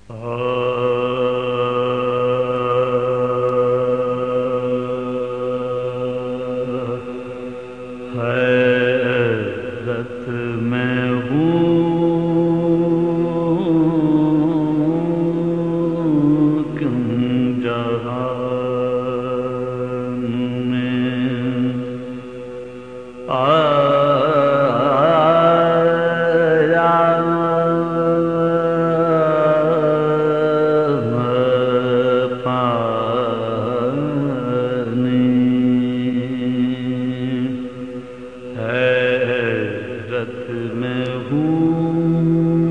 حیرت میں ہوں کیوں جہان میں آیا حیرت میں ہوں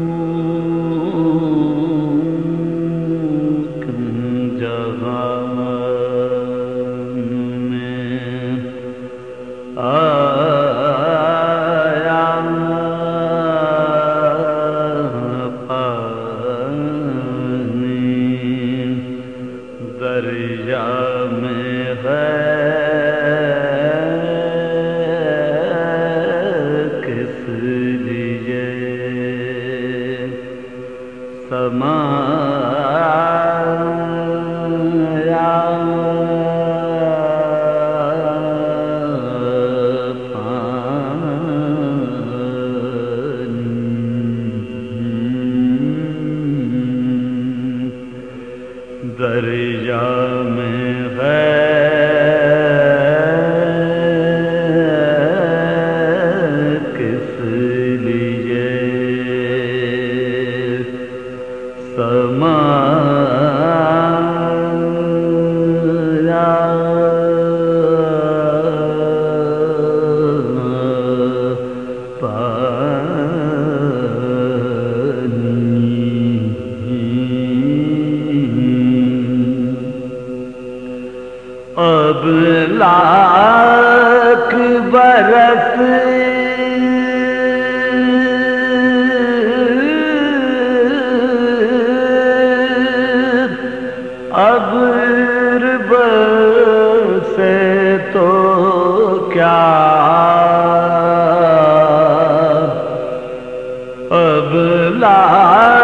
کیوں جہان میں آیا پانی دریا میں ہے سمایا پانی دریا میں ہے کس لیے سمایا پانی اب لاکھ برس ابر برسے تو کیا اب لاکھ